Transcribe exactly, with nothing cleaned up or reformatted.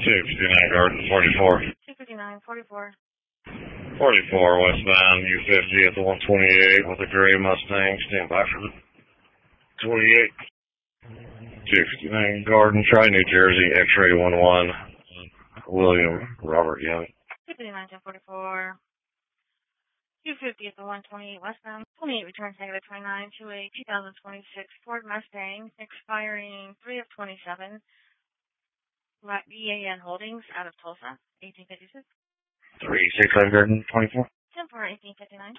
two fifty-nine Garden, forty-four. two fifty-nine, forty-four. forty-four westbound U fifty at the one twenty-eight with a gray Mustang. Stand by for the twenty-eight. two fifty-nine Garden, Tri New Jersey, X-ray one one. William Robert Young. two fifty-nine, ten forty-four. two fifty at the one twenty-eight westbound. twenty-eight returns negative twenty-nine to a two thousand twenty-six Ford Mustang expiring three of twenty-seven. B A N Holdings out of Tulsa, eighteen fifty-six. three sixty-five Garden, twenty-four. ten four, eighteen fifty-nine.